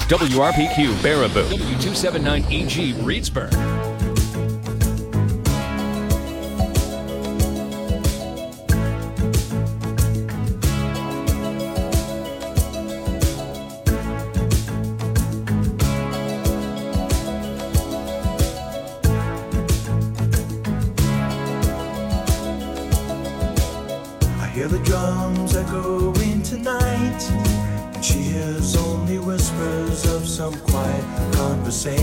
WRPQ Baraboo, W279EG Reedsburg. Hear the drums echoing tonight, and she hears only whispers of some quiet conversation.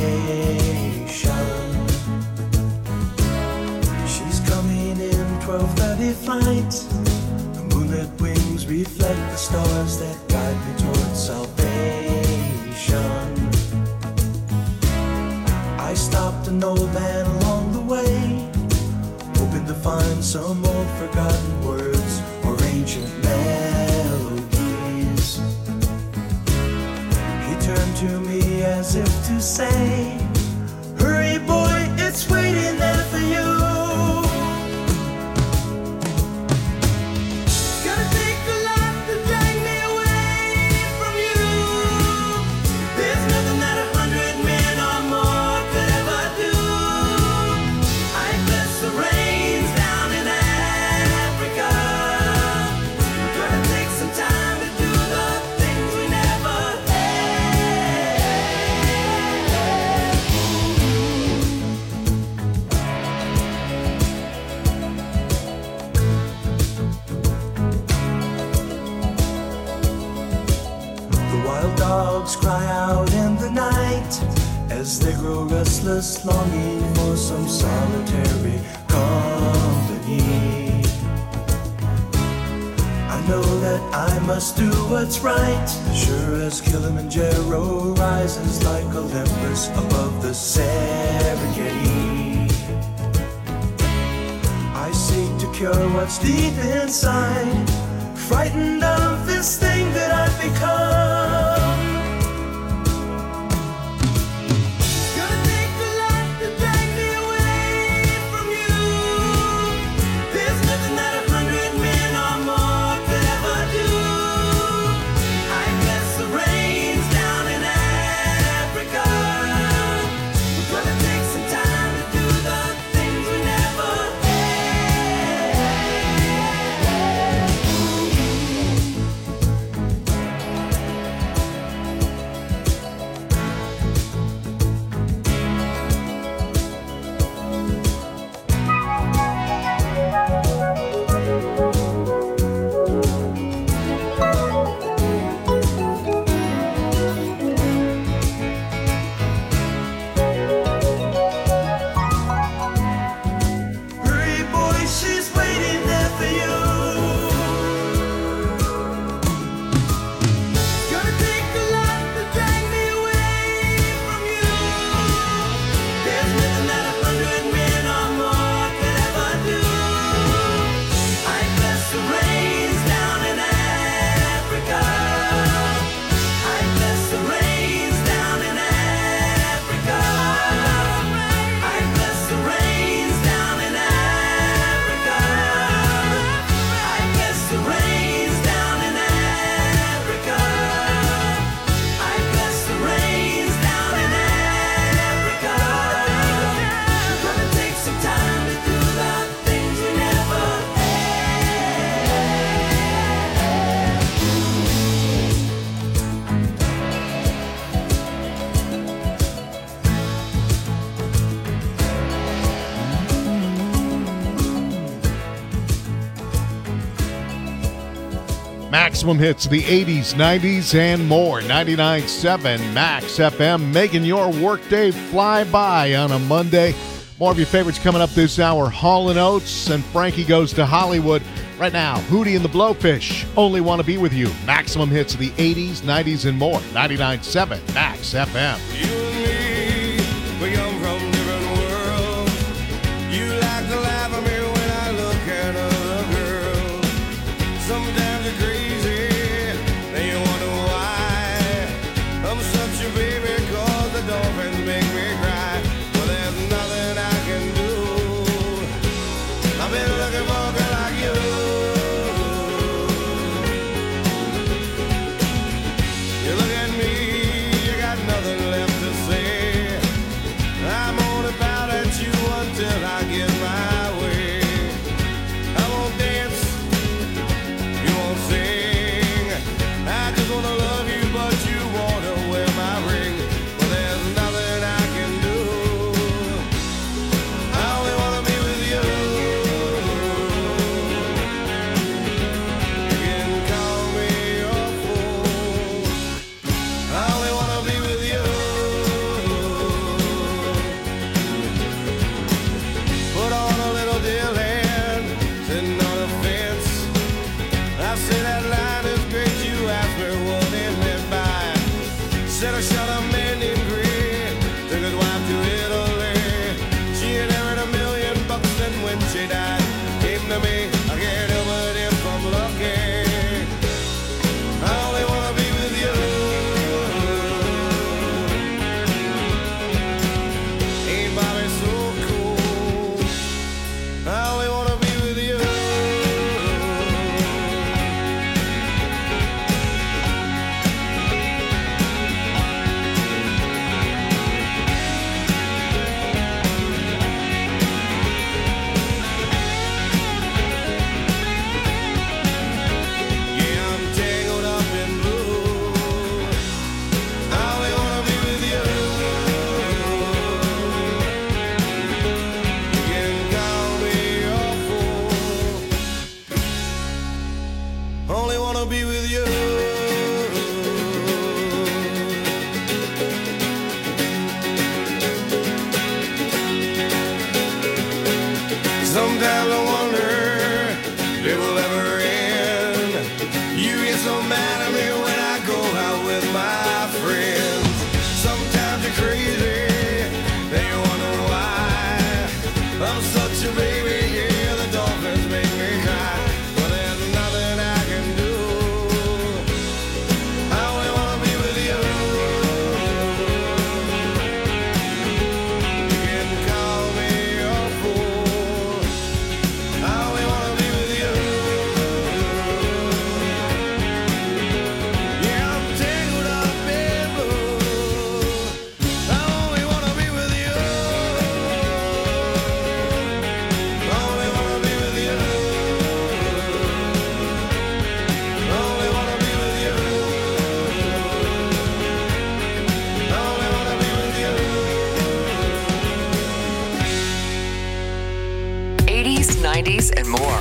She's coming in 12:30 flight. The moonlit wings reflect the stars that guide me towards salvation. I stopped an old man along the way, hoping to find some old forgotten words or ancient melodies. He turned to me as if to say, hurry boy, it's waiting there for you. Gonna take a lot to drag me away from you. There's nothing that 100 men or more could ever do. I bless the rains down in Africa. Gonna take some time to do the things we never The wild dogs cry out in the night as they grow restless, longing for some solitary company. I know that I must do what's right, sure as Kilimanjaro rises like Olympus above the Serengeti. I seek to cure what's deep inside, frightened of this thing that I've become. Gonna take a lot to drag me away from you. There's nothing that 100 men or more could ever do. I bless the rains down in Africa. We're gonna take some time to do the things we never Hurry, boy, she's waiting there for you. Gonna take a lot to drag me away from you. There's nothing that 100 men or more could ever do. I bless the rains down in Africa. I bless the rains down in Africa. I bless the rains down in Africa. I bless the rains down in Africa. I bless the rains down in Africa. We're gonna take some time to do the things we never Maximum hits, the 80s, 90s, and more. 99.7 Max FM, making your workday fly by on a Monday. More of your favorites coming up this hour. Hall & Oates and Frankie Goes to Hollywood. Right now, Hootie and the Blowfish, Only Want to Be With You. Maximum hits, the 80s, 90s, and more. 99.7 Max FM. You and me, we come from different worlds. You like to laugh at me when I look at other girls. Sometimes you're crazy, then you wonder why. I'm such a baby 'cause the dolphins make me cry. But there's nothing I can do. I've been looking for a girl like you. You look at me, you got Said I shot a man named Green, took his wife to Italy. She had earned $1,000,000, and when she died, came to me. I can't help it if I'm lucky. I only wanna be with you. Ain't Bobby so cool? I only wanna be with you. Yeah, I'm tangled up in blue. I only wanna be with you. You can call me a fool. Only wanna be with you. Sometimes I wonder if it will ever end. You get so mad at me when I go out with my friends. Sometimes you're crazy, then you wonder why. I'm such a baby, yeah, the dolphins make me cry. But there's nothing I can do. I only wanna be with you. You can call me a fool. I only wanna be with you. Yeah, I'm tangled up in blue. I only wanna be with you. I only wanna be with you. I only wanna be with you. I only wanna be with you. 80s, 90s, and more.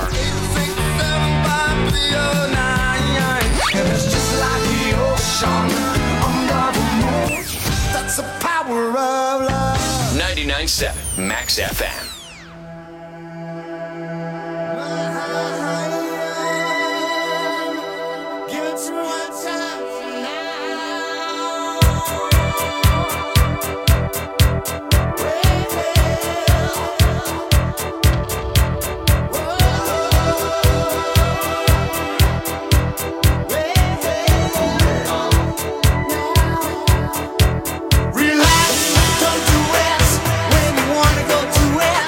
And it's just like the ocean under the moon. That's the power of love. 99.7 Max FM. Give it to one time Relax, don't do it when you wanna go to it.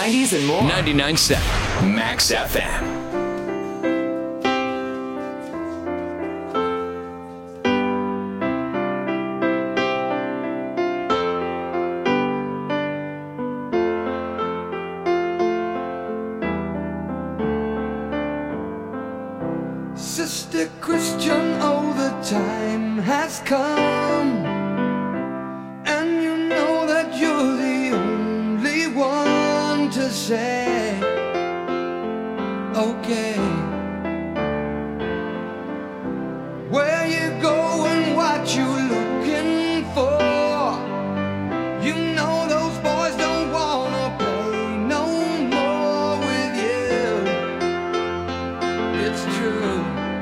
90s, and more. 99.7 Max FM. Sister Christian, oh, the time has come, and you know that you're the only one to say, okay, where you going, what you looking for, you know those boys don't wanna play no more with you, it's true.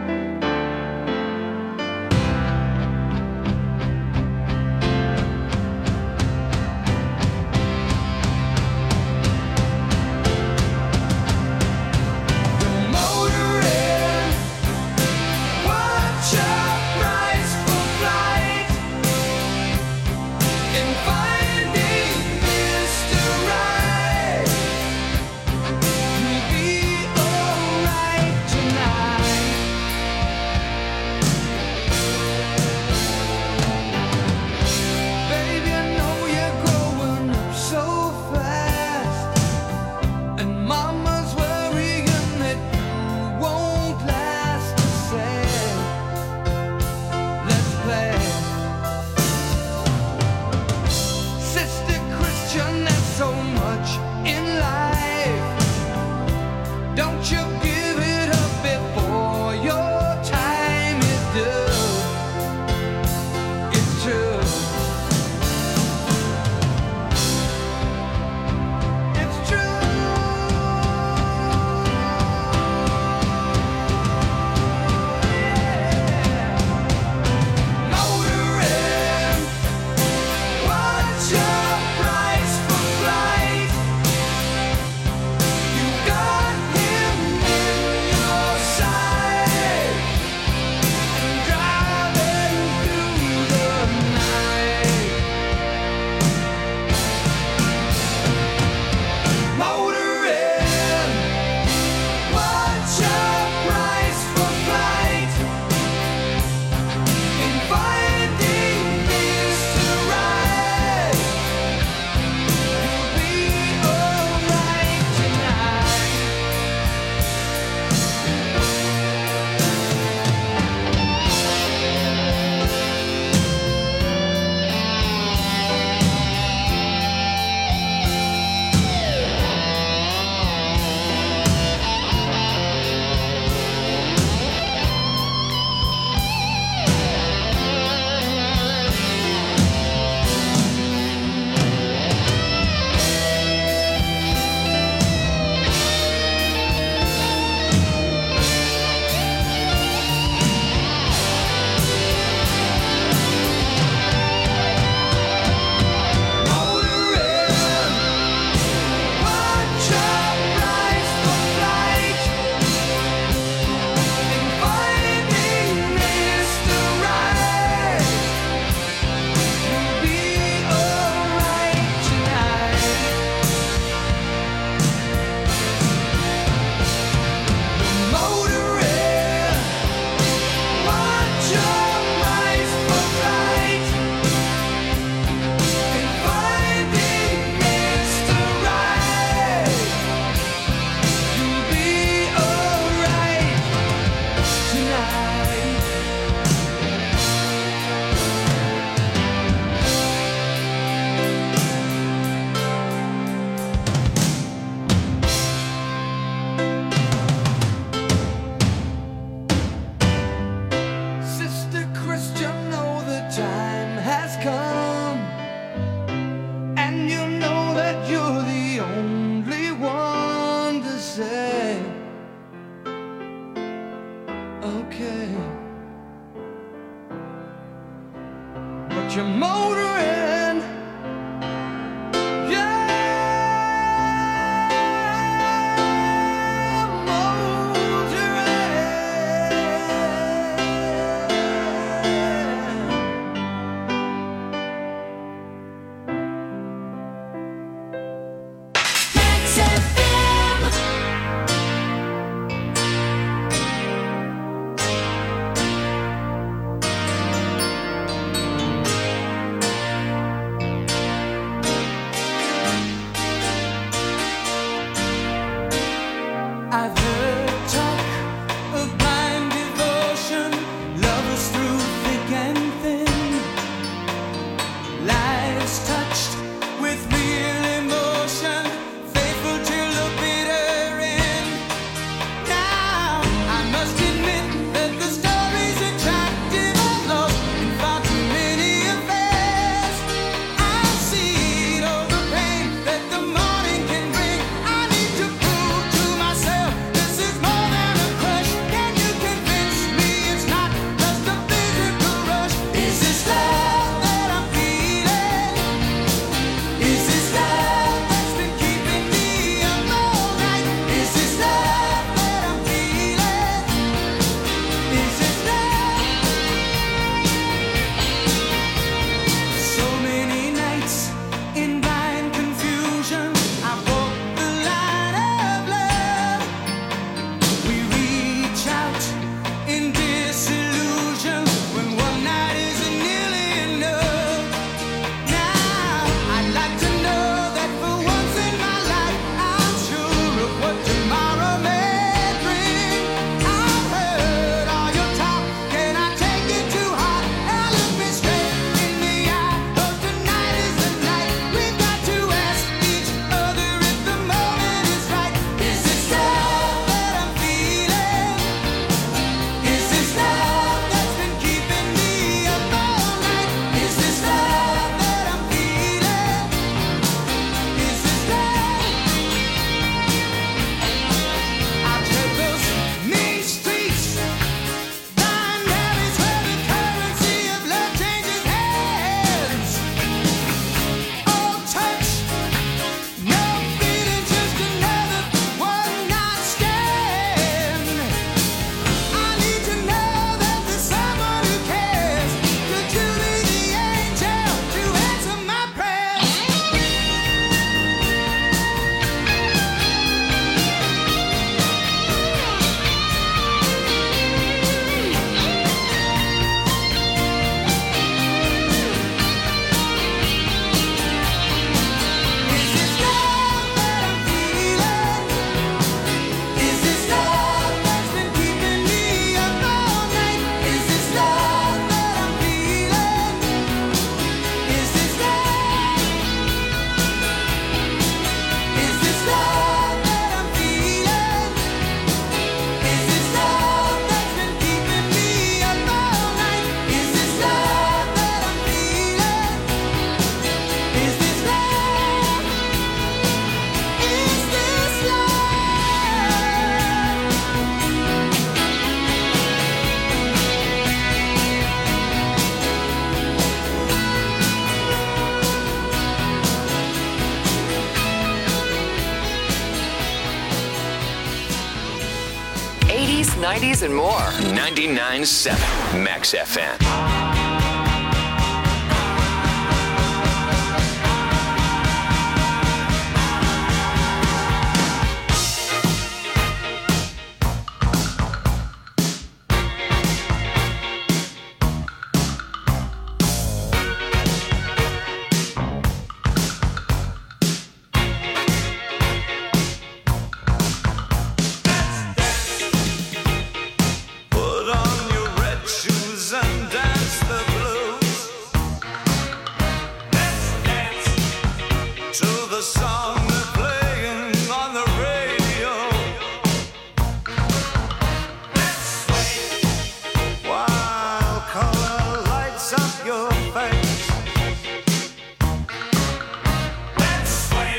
You're motoring, yeah, motoring. 80s, 90s, and more. 99.7 Max FM. Put on your red shoes and dance the blues. Let's dance to the song they're playing on the radio. Let's sway while color lights up your face. Let's sway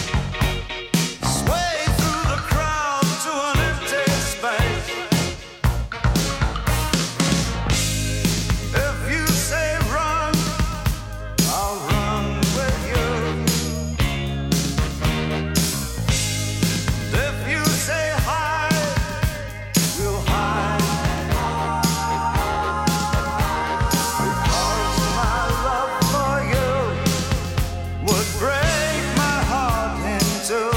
through the crowd to an empty space. If you say run, I'll run with you. If you say hide, we'll hide. Because my love for you would break my heart in two.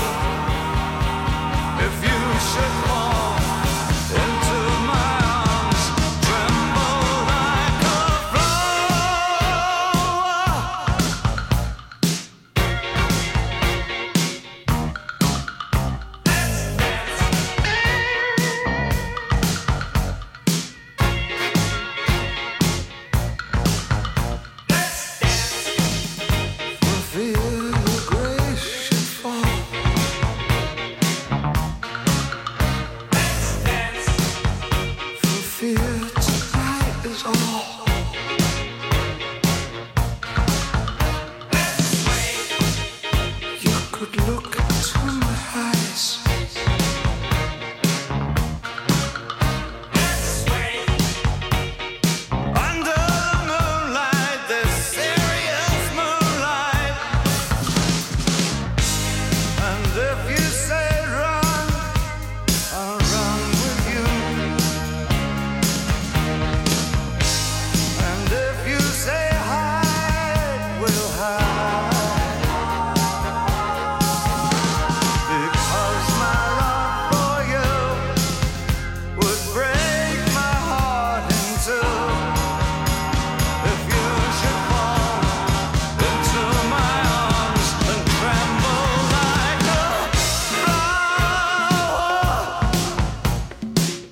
If you should fall into my arms, tremble like a flower. For fear your grace should fall. For fear tonight is all. You could look into my eyes. Under the moonlight, this serious moonlight. And if you say run, I'll run with you. And if you say hide, we'll hide. Because my love for you would break my heart in two. If you should fall into my arms and tremble like a flower.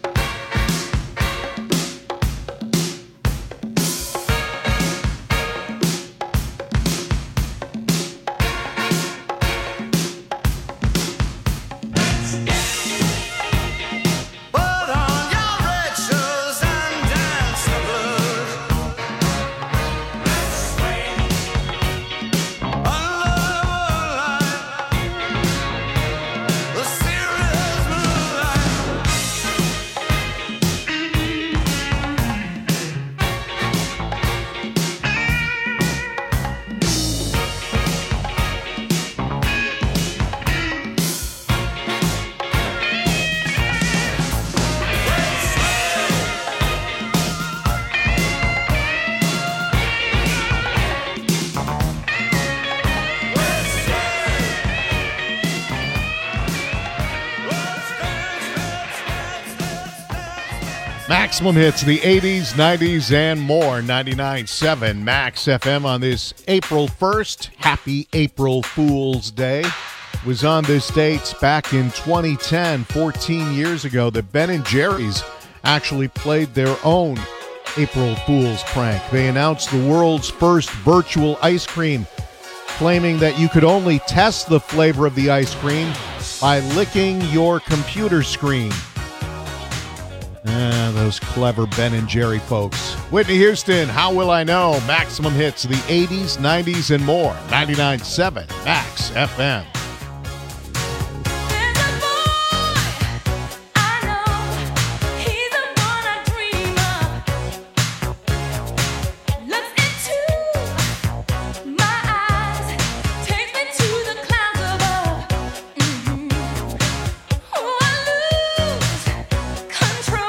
Put on your red shoes and dance the blues. Under the moonlight, the serious moonlight. Maximum hits, the 80s, 90s, and more. 99.7 Max FM on this April 1st. Happy April Fool's Day. Was on this date back in 2010, 14 years ago, that Ben & Jerry's actually played their own April Fool's prank. They announced the world's first virtual ice cream, claiming that you could only test the flavor of the ice cream by licking your computer screen. Those clever Ben & Jerry folks. Whitney Houston, How Will I Know? Maximum hits, the 80s, 90s, and more. 99.7 Max FM. There's a boy I know, he's the one I dream of. Looks into my eyes, takes me to the clouds above. I lose control.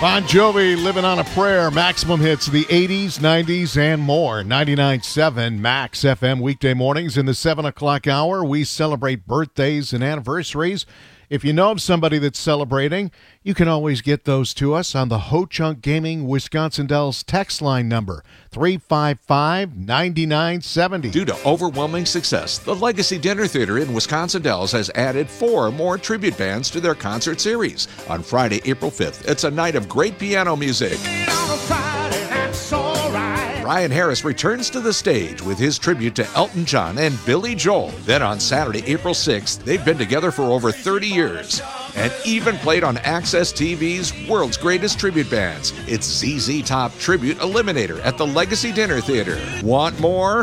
Bon Jovi, Living on a Prayer. Maximum hits of the 80s, 90s, and more. 99.7 Max FM weekday mornings. In the 7 o'clock hour, we celebrate birthdays and anniversaries. If you know of somebody that's celebrating, you can always get those to us on the Ho Chunk Gaming Wisconsin Dells text line number, 355-9970. Due to overwhelming success, the Legacy Dinner Theater in Wisconsin Dells has added 4 more tribute bands to their concert series. On Friday, April 5th, it's a night of great piano music. Ryan Harris returns to the stage with his tribute to Elton John and Billy Joel. Then on Saturday, April 6th, they've been together for over 30 years and even played on Access TV's World's Greatest Tribute Bands. It's ZZ Top Tribute Eliminator at the Legacy Dinner Theater. Want more?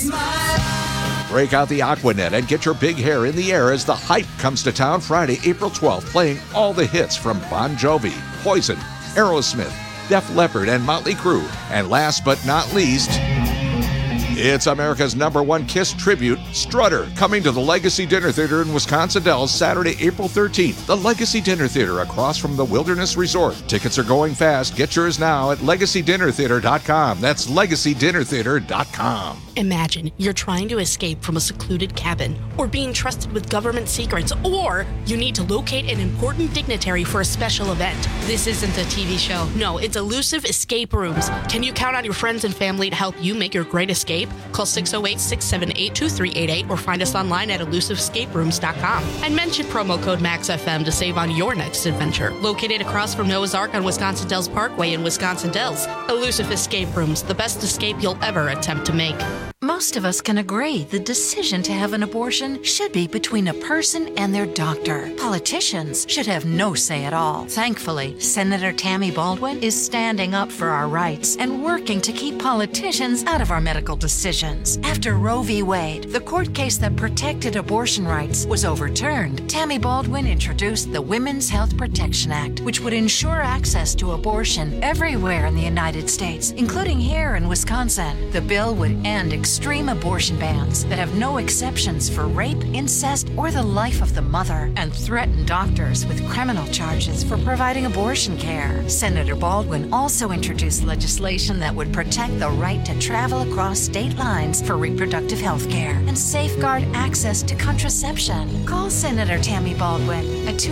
Break out the Aquanet and get your big hair in the air as the Hype comes to town Friday, April 12th, playing all the hits from Bon Jovi, Poison, Aerosmith, Def Leppard, and Motley Crue. And last but not least, it's America's #1 Kiss tribute, Strutter, coming to the Legacy Dinner Theater in Wisconsin Dells Saturday, April 13th. The Legacy Dinner Theater across from the Wilderness Resort. Tickets are going fast. Get yours now at LegacyDinnerTheater.com. That's LegacyDinnerTheater.com. Imagine you're trying to escape from a secluded cabin, or being trusted with government secrets, or you need to locate an important dignitary for a special event. This isn't a TV show. No, it's Elusive Escape Rooms. Can you count on your friends and family to help you make your great escape? Call 608-678-2388 or find us online at elusiveescaperooms.com. And mention promo code MAXFM to save on your next adventure. Located across from Noah's Ark on Wisconsin Dells Parkway in Wisconsin Dells, Elusive Escape Rooms, the best escape you'll ever attempt to make. Most of us can agree the decision to have an abortion should be between a person and their doctor. Politicians should have no say at all. Thankfully, Senator Tammy Baldwin is standing up for our rights and working to keep politicians out of our medical decisions. After Roe v. Wade, the court case that protected abortion rights, was overturned, Tammy Baldwin introduced the Women's Health Protection Act, which would ensure access to abortion everywhere in the United States, including here in Wisconsin. The bill would end extreme abortion bans that have no exceptions for rape, incest, or the life of the mother, and threaten doctors with criminal charges for providing abortion care. Senator Baldwin also introduced legislation that would protect the right to travel across state lines for reproductive health care and safeguard access to contraception. Call Senator Tammy Baldwin at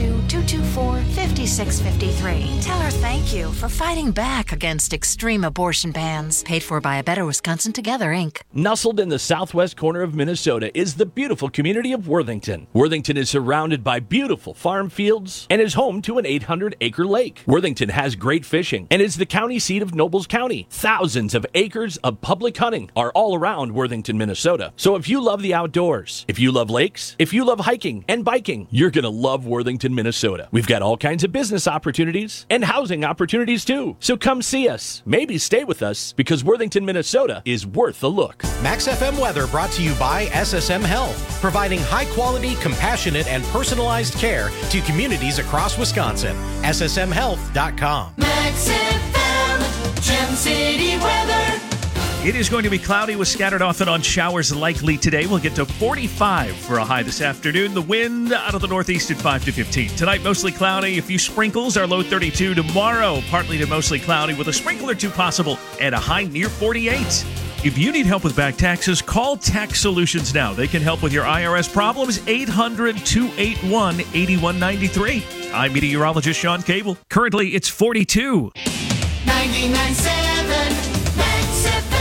202-224-5653. Tell her thank you for fighting back against extreme abortion bans. Paid for by A Better Wisconsin Together, Inc. Nestled in the southwest corner of Minnesota is the beautiful community of Worthington. Worthington is surrounded by beautiful farm fields and is home to an 800-acre lake. Worthington has great fishing and is the county seat of Nobles County. Thousands of acres of public hunting are all around Worthington, Minnesota. So if you love the outdoors, if you love lakes, if you love hiking and biking, you're going to love Worthington, Minnesota. We've got all kinds of business opportunities and housing opportunities too. So come see us. Maybe stay with us, because Worthington, Minnesota is worth a look. Max FM weather brought to you by SSM Health, providing high-quality, compassionate, and personalized care to communities across Wisconsin. SSMHealth.com. Max FM, Gem City weather. It is going to be cloudy with scattered off and on showers likely today. We'll get to 45 for a high this afternoon. The wind out of the northeast at 5 to 15. Tonight, mostly cloudy. A few sprinkles. Our low 32. Tomorrow, partly to mostly cloudy with a sprinkle or two possible and a high near 48. If you need help with back taxes, call Tax Solutions now. They can help with your IRS problems. 800-281-8193. I'm meteorologist Sean Cable. Currently, it's 42. 99.7 Max FM.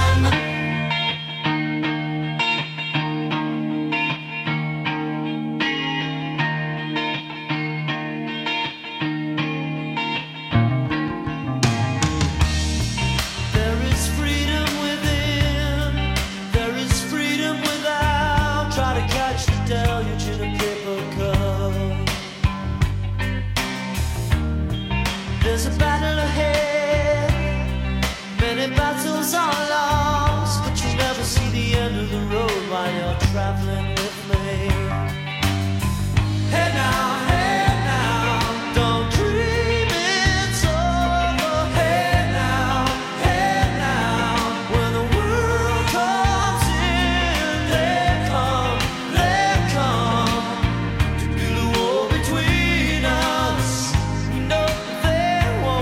There is freedom within, there is freedom without. Try to catch the deluge in a paper cup. There's a battle ahead, many battles are lost, but you never see the end of the road while you're traveling with me. Hey now, don't dream it's over. Hey now, when the world comes in, they come to build a wall between us. No, they won't.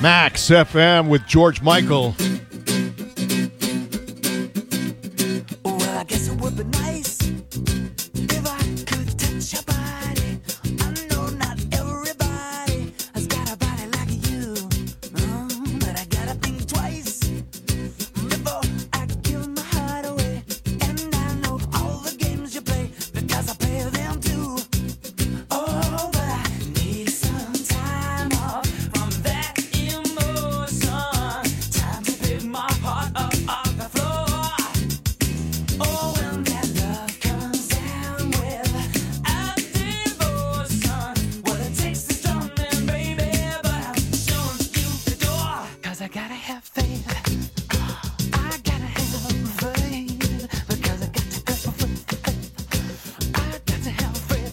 Max FM with George Michael. Well, I guess it would be nice if I could touch your body. I know not everybody has got a body like you, but I gotta think twice before I give my heart away. And I know all the games you play because I play them too. Oh, but I need some time off from that emotion. Time to pick my heart up off the floor. Oh, when that love comes down with a devotion, well, it takes a strong man, baby, but I'm showing you the door. 'Cause I gotta have faith. I gotta have faith. Because I got to have faith. I got to have faith.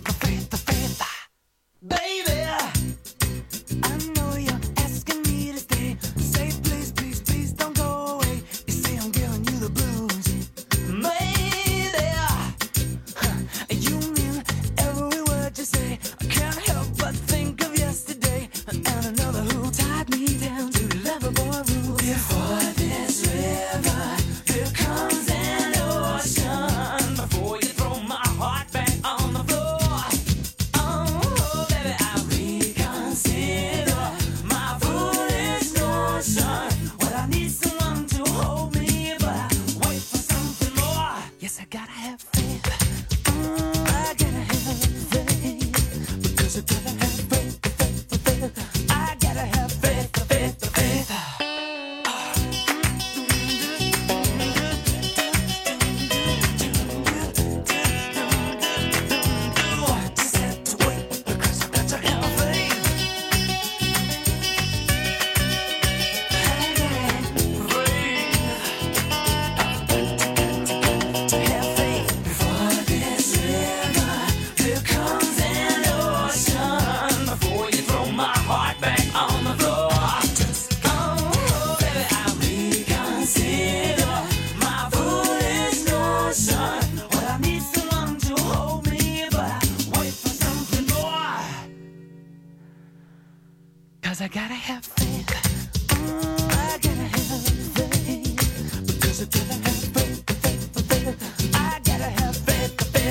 Baby, I know you're asking me to stay. Say please, please, please don't go away. You say I'm giving you the blues. Maybe you mean every word you say. I can't help but think of yesterday and another who tied me down to lovable rules. Before this river, here comes an ocean. Before you throw my heart back on the floor. Oh, baby, I reconsider my foolish notion. Well, I need someone to hold me, but I wait for something more. Yes, I gotta have faith. I gotta have faith. Because I gotta have faith. I gotta have faith. Just have to wait because I got to have faith. To have faith. Before this river, here comes an ocean. Before you throw my heart back on the floor. Oh, baby, I reconsider my foolish notion. Well, I need someone to hold me, but I wait for something more. 'Cause I gotta have faith. I gotta have faith. Because I gotta have faith. I gotta have faith.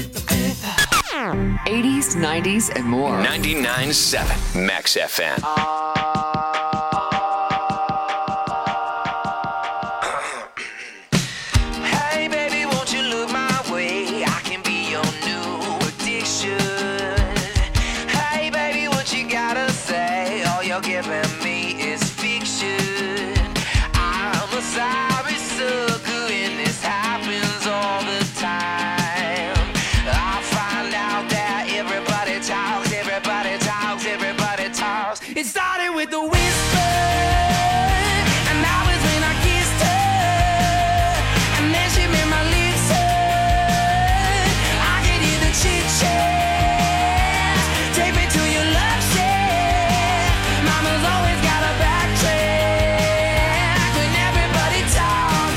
80s, 90s, and more. 99.7 Max FM. Hey baby, won't you look my way? I can be your new addiction. Hey baby, what you gotta say? All you're giving me is fiction. I'm a sorry sucker and this happens all the time. I find out that everybody talks. It started with the whisper, and that was when I kissed her, and then she made my lips hurt. I could hear the chit chat, take me to your love shack. Mama's always got a backtrack when everybody talks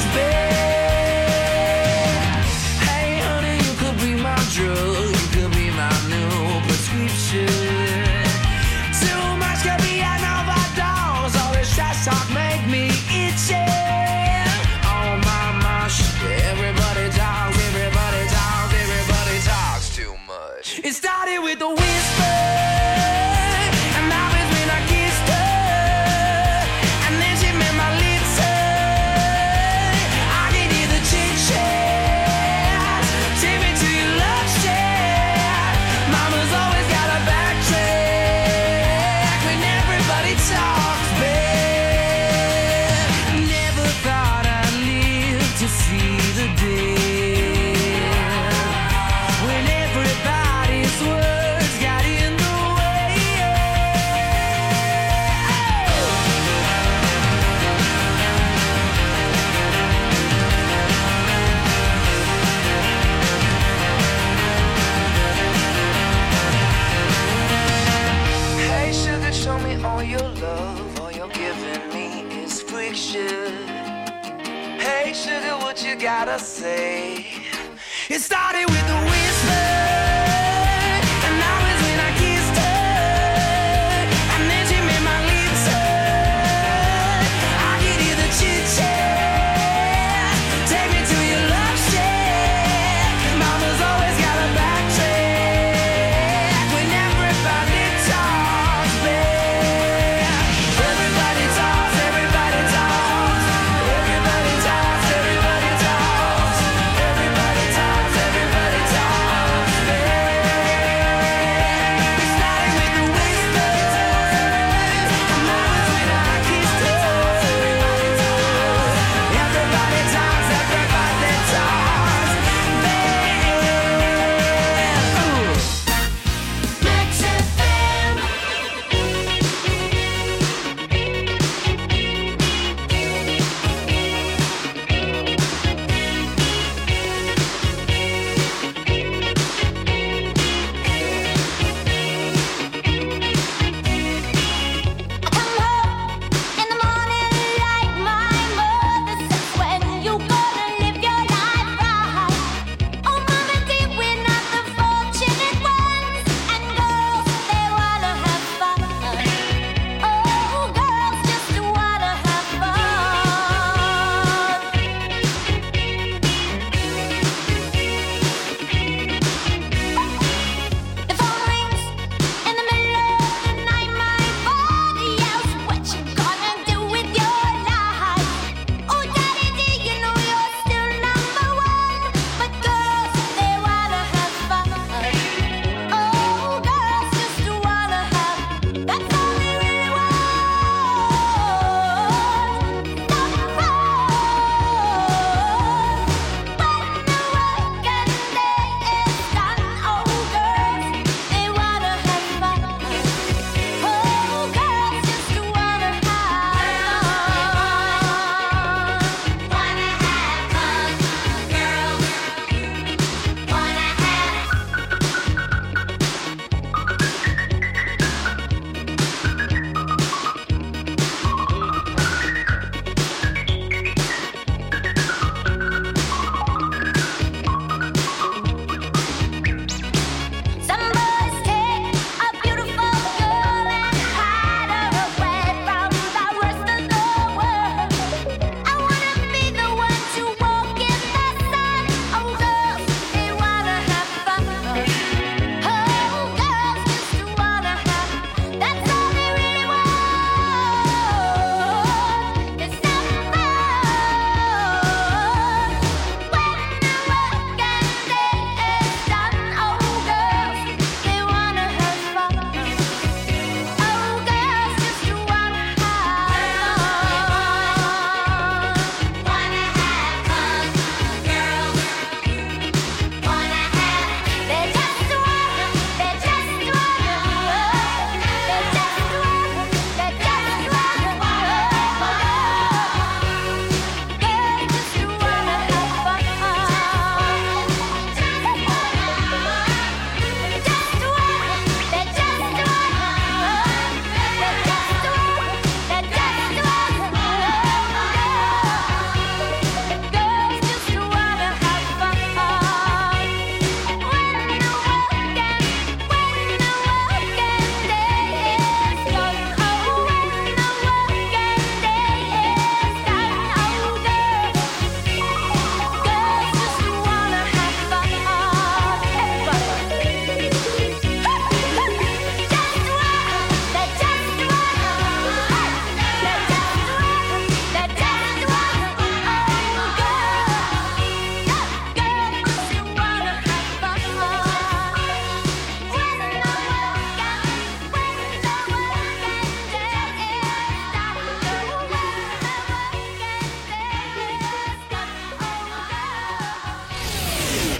back. Hey honey, you could be my drug, you could be my new prescription. Too much could be an overdose. All this trash talk make me itchy. Oh my, everybody talks too much. It started with a whisper, and that was when I kissed her, and then she made my lips hurt. I could hear the chit chat, take me to your love shack. Mama's always got a backtrack when everybody talks back. Never thought I'd live to see the day when everybody's words got in the way. Hey sugar, show me all your love. All you're giving me is friction. Hey sugar, what you gotta say? It started with a whisper, and that was when I kissed her, and then she made my lips hurt.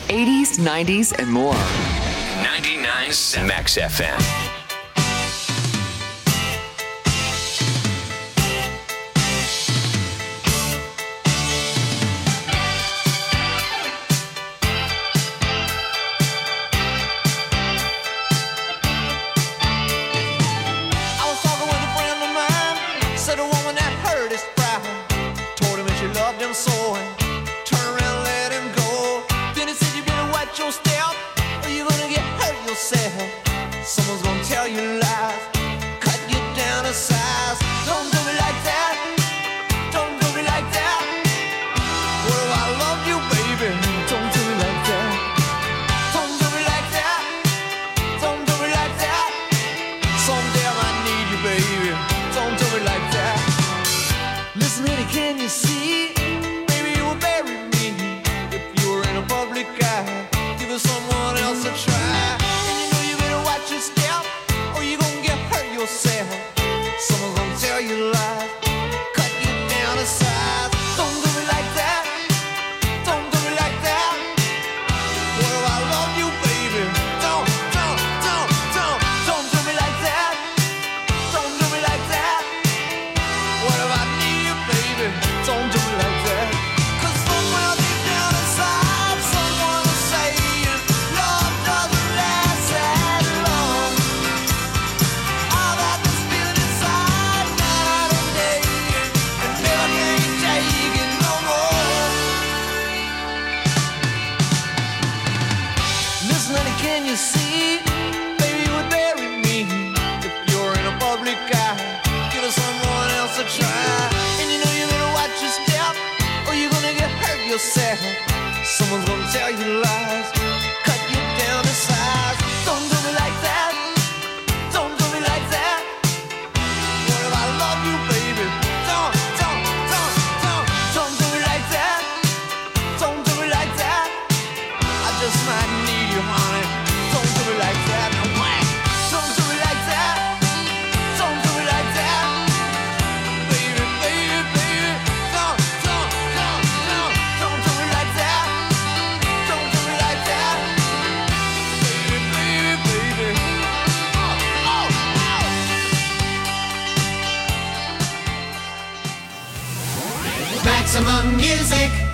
80s, 90s, and more. 99.7 Max FM. I was talking with a friend of mine, said a woman that hurt his pride, told him that she loved him so and turned around and let him go. Then he said you better watch your step or you're gonna get hurt yourself. Someone's gonna tell you lies, cut you down to size. Don't do me like that, don't do me like that. What if I love you, baby? Don't do me like that. Don't do me like that, don't do me like that. Someday I might need you, baby. Don't do me like that. Listen, honey, can you see? Maybe you will bury me if you were in a public eye. Give it someone else a try. And you know you better watch your step or you're gonna get hurt yourself. Someone's gonna tell you lies, cut you down to size. Don't do me like that, don't do me like that. What if I love you, baby? Don't do me like that. Don't do me like that. What if I need you, baby? Don't do me like that. 'Cause somewhere deep down inside, someone is saying love doesn't last that long. All that was feeling inside, night and day, and never can take it no more. Listen, honey, can you see? Baby, you would bury me if you're in a public eye. Give it someone else a try. And you know you better watch your step or you're gonna get hurt yourself. Someone's gonna tell you lies, cut you down to size. Don't do me like that, don't do me like that. What if I love you, baby? Don't do me like that. Don't do me like that. I just might need you, honey. Don't do me like that. No way. Don't do me like that. Don't do me like that. Baby, baby, baby. Don't do me like that. Don't do me like that. Baby, baby, baby. Maximum Music.